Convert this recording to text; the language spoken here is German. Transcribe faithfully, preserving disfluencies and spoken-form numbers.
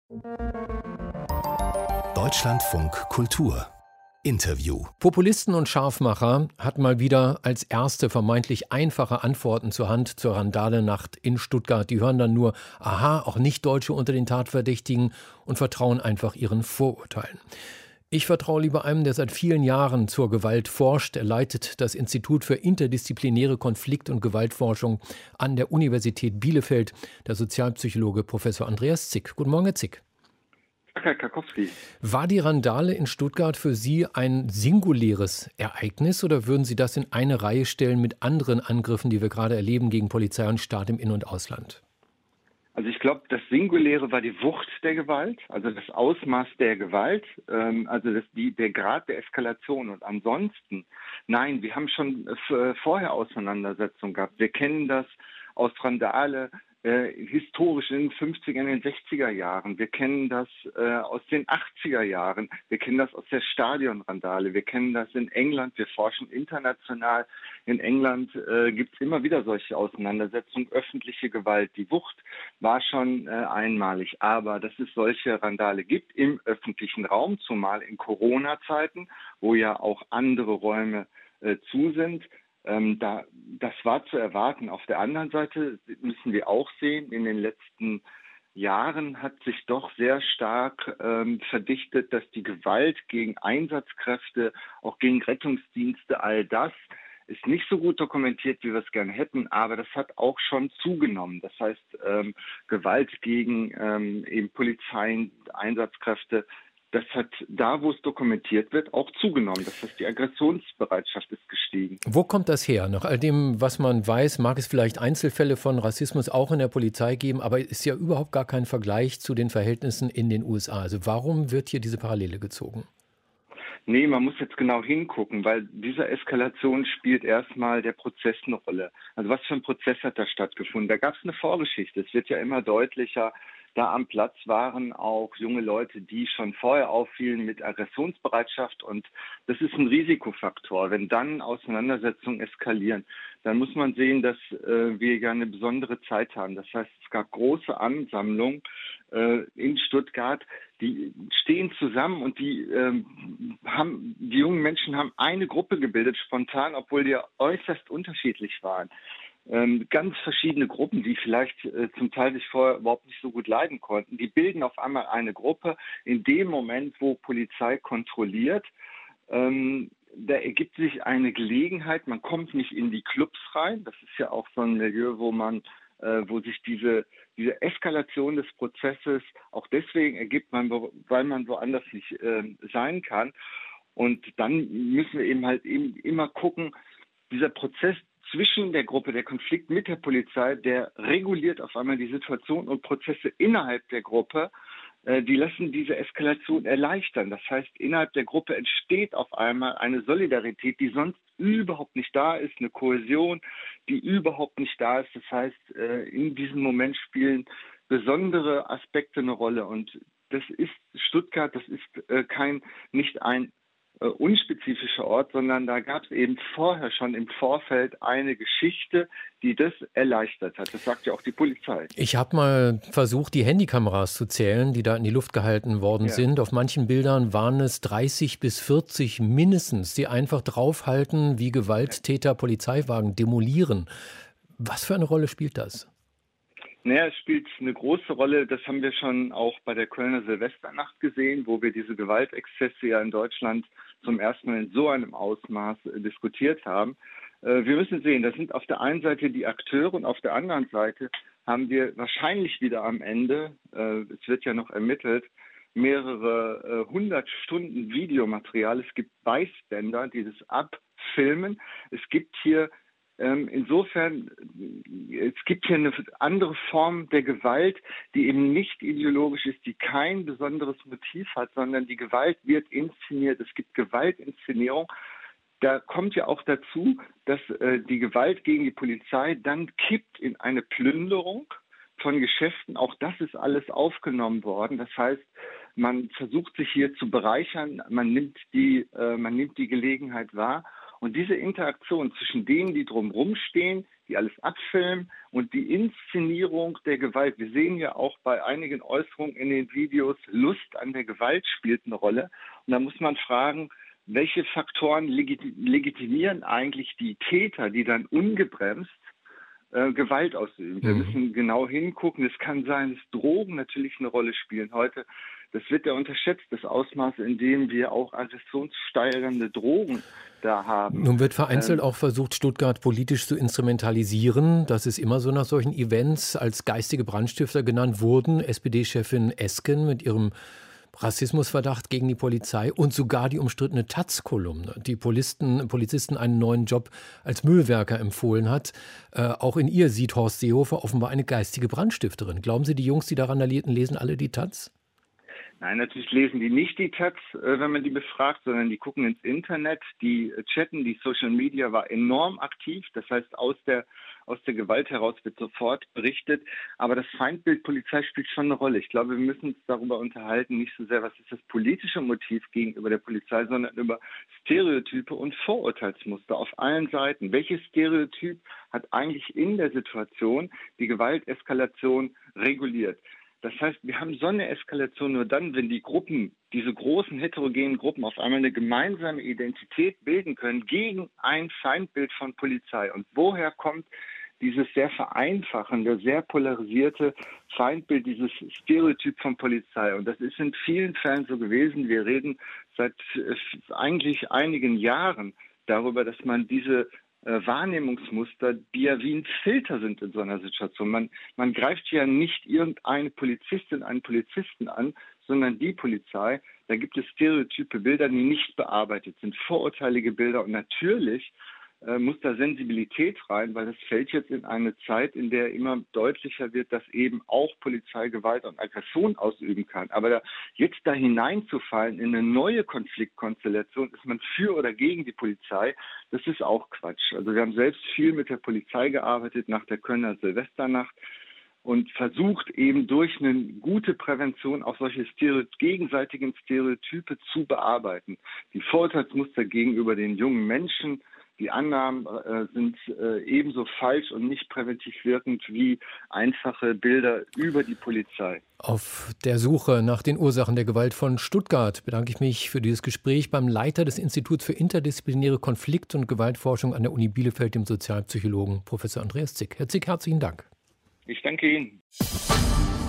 Deutschlandfunk Kultur Interview. Populisten und Scharfmacher hatten mal wieder als erste vermeintlich einfache Antworten zur Hand zur Randale-Nacht in Stuttgart. Die hören dann nur, aha, auch Nicht-Deutsche unter den Tatverdächtigen und vertrauen einfach ihren Vorurteilen. Ich vertraue lieber einem, der seit vielen Jahren zur Gewalt forscht. Er leitet das Institut für interdisziplinäre Konflikt- und Gewaltforschung an der Universität Bielefeld, der Sozialpsychologe Professor Andreas Zick. Guten Morgen, Herr Zick. Herr Karkowski. War die Randale in Stuttgart für Sie ein singuläres Ereignis oder würden Sie das in eine Reihe stellen mit anderen Angriffen, die wir gerade erleben gegen Polizei und Staat im In- und Ausland? Also ich glaube, das Singuläre war die Wucht der Gewalt, also das Ausmaß der Gewalt, ähm, also das, die, der Grad der Eskalation. Und ansonsten, nein, wir haben schon äh, vorher Auseinandersetzungen gehabt. Wir kennen das aus Randale, Äh, historisch in den fünfziger, in den sechziger Jahren. Wir kennen das äh, aus den achtziger Jahren. Wir kennen das aus der Stadionrandale. Wir kennen das in England. Wir forschen international. In England äh, gibt es immer wieder solche Auseinandersetzungen. Öffentliche Gewalt. Die Wucht war schon äh, einmalig. Aber dass es solche Randale gibt im öffentlichen Raum, zumal in Corona-Zeiten, wo ja auch andere Räume äh, zu sind, Ähm, da, das war zu erwarten. Auf der anderen Seite müssen wir auch sehen, in den letzten Jahren hat sich doch sehr stark ähm, verdichtet, dass die Gewalt gegen Einsatzkräfte, auch gegen Rettungsdienste, all das ist nicht so gut dokumentiert, wie wir es gerne hätten, aber das hat auch schon zugenommen. Das heißt, ähm, Gewalt gegen ähm, eben Polizei, Einsatzkräfte, das hat da, wo es dokumentiert wird, auch zugenommen. Das heißt, die Aggressionsbereitschaft ist gestiegen. Wo kommt das her? Nach all dem, was man weiß, mag es vielleicht Einzelfälle von Rassismus auch in der Polizei geben, aber es ist ja überhaupt gar kein Vergleich zu den Verhältnissen in den U S A. Also warum wird hier diese Parallele gezogen? Nee, man muss jetzt genau hingucken, weil dieser Eskalation spielt erstmal der Prozess eine Rolle. Also was für ein Prozess hat da stattgefunden? Da gab es eine Vorgeschichte. Es wird ja immer deutlicher. Da am Platz waren auch junge Leute, die schon vorher auffielen mit Aggressionsbereitschaft. Und das ist ein Risikofaktor. Wenn dann Auseinandersetzungen eskalieren, dann muss man sehen, dass äh, wir ja eine besondere Zeit haben. Das heißt, es gab große Ansammlungen äh, in Stuttgart, die stehen zusammen und die ähm, haben, die jungen Menschen haben eine Gruppe gebildet, spontan, obwohl die äußerst unterschiedlich waren. Ähm, ganz verschiedene Gruppen, die vielleicht äh, zum Teil sich vorher überhaupt nicht so gut leiden konnten, die bilden auf einmal eine Gruppe in dem Moment, wo Polizei kontrolliert. Ähm, da ergibt sich eine Gelegenheit, man kommt nicht in die Clubs rein. Das ist ja auch so ein Milieu, wo man, äh, wo sich diese, diese Eskalation des Prozesses auch deswegen ergibt, man, weil man woanders nicht äh, sein kann. Und dann müssen wir eben halt eben immer gucken, dieser Prozess zwischen der Gruppe, der Konflikt mit der Polizei, der reguliert auf einmal die Situation und Prozesse innerhalb der Gruppe, äh, die lassen diese Eskalation erleichtern. Das heißt, innerhalb der Gruppe entsteht auf einmal eine Solidarität, die sonst überhaupt nicht da ist, eine Kohäsion, die überhaupt nicht da ist. Das heißt, äh, in diesem Moment spielen besondere Aspekte eine Rolle. Und das ist Stuttgart, das ist äh, kein, nicht ein Uh, unspezifischer Ort, sondern da gab es eben vorher schon im Vorfeld eine Geschichte, die das erleichtert hat. Das sagt ja auch die Polizei. Ich habe mal versucht, die Handykameras zu zählen, die da in die Luft gehalten worden ja. sind. Auf manchen Bildern waren es dreißig bis vierzig mindestens, die einfach draufhalten, wie Gewalttäter Polizeiwagen demolieren. Was für eine Rolle spielt das? Naja, es spielt eine große Rolle. Das haben wir schon auch bei der Kölner Silvesternacht gesehen, wo wir diese Gewaltexzesse ja in Deutschland zum ersten Mal in so einem Ausmaß äh, diskutiert haben. Äh, wir müssen sehen, das sind auf der einen Seite die Akteure und auf der anderen Seite haben wir wahrscheinlich wieder am Ende, äh, es wird ja noch ermittelt, mehrere äh, hundert Stunden Videomaterial. Es gibt Weißbänder, die das abfilmen. Es gibt hier Insofern, es gibt hier eine andere Form der Gewalt, die eben nicht ideologisch ist, die kein besonderes Motiv hat, sondern die Gewalt wird inszeniert. Es gibt Gewaltinszenierung. Da kommt ja auch dazu, dass äh, die Gewalt gegen die Polizei dann kippt in eine Plünderung von Geschäften. Auch das ist alles aufgenommen worden. Das heißt, man versucht sich hier zu bereichern, man nimmt die, äh, man nimmt die Gelegenheit wahr. Und diese Interaktion zwischen denen, die drumherum stehen, die alles abfilmen und die Inszenierung der Gewalt. Wir sehen ja auch bei einigen Äußerungen in den Videos, Lust an der Gewalt spielt eine Rolle. Und da muss man fragen, welche Faktoren legitimieren eigentlich die Täter, die dann ungebremst äh, Gewalt ausüben. Wir mhm. müssen genau hingucken. Es kann sein, dass Drogen natürlich eine Rolle spielen heute. Das wird ja unterschätzt, das Ausmaß, in dem wir auch aggressionssteigernde Drogen da haben. Nun wird vereinzelt ähm, auch versucht, Stuttgart politisch zu instrumentalisieren. Das ist immer so nach solchen Events als geistige Brandstifter genannt wurden. S P D-Chefin Esken mit ihrem Rassismusverdacht gegen die Polizei und sogar die umstrittene Taz-Kolumne, die Polisten, Polizisten einen neuen Job als Müllwerker empfohlen hat. Äh, auch in ihr sieht Horst Seehofer offenbar eine geistige Brandstifterin. Glauben Sie, die Jungs, die da randalierten, lesen alle die Taz? Nein, natürlich lesen die nicht die Taz, äh, wenn man die befragt, sondern die gucken ins Internet, die äh, chatten, die Social Media war enorm aktiv. Das heißt, aus der, aus der Gewalt heraus wird sofort berichtet. Aber das Feindbild Polizei spielt schon eine Rolle. Ich glaube, wir müssen uns darüber unterhalten, nicht so sehr, was ist das politische Motiv gegenüber der Polizei, sondern über Stereotype und Vorurteilsmuster auf allen Seiten. Welches Stereotyp hat eigentlich in der Situation die Gewalteskalation reguliert? Das heißt, wir haben so eine Eskalation nur dann, wenn die Gruppen, diese großen heterogenen Gruppen auf einmal eine gemeinsame Identität bilden können gegen ein Feindbild von Polizei. Und woher kommt dieses sehr vereinfachende, sehr polarisierte Feindbild, dieses Stereotyp von Polizei? Und das ist in vielen Fällen so gewesen. Wir reden seit äh, eigentlich einigen Jahren darüber, dass man diese Äh, Wahrnehmungsmuster, die ja wie ein Filter sind in so einer Situation. Man, man greift ja nicht irgendeine Polizistin, einen Polizisten an, sondern die Polizei. Da gibt es stereotype Bilder, die nicht bearbeitet sind, vorurteilige Bilder. Und natürlich äh, muss da Sensibilität rein, weil das fällt jetzt in eine Zeit, in der immer deutlicher wird, dass eben auch Polizei Gewalt und Aggression ausüben kann. Aber da, jetzt da hineinzufallen in eine neue Konfliktkonstellation, ist man für oder gegen die Polizei, das ist auch Quatsch. Also wir haben selbst viel mit der Polizei gearbeitet nach der Kölner Silvesternacht und versucht eben durch eine gute Prävention auch solche Stereo- gegenseitigen Stereotype zu bearbeiten. Die Vorurteilsmuster gegenüber den jungen Menschen, die Annahmen äh, sind äh, ebenso falsch und nicht präventiv wirkend wie einfache Bilder über die Polizei. Auf der Suche nach den Ursachen der Gewalt von Stuttgart bedanke ich mich für dieses Gespräch beim Leiter des Instituts für interdisziplinäre Konflikt- und Gewaltforschung an der Uni Bielefeld, dem Sozialpsychologen Professor Andreas Zick. Herr Zick, herzlichen Dank. Ich danke Ihnen.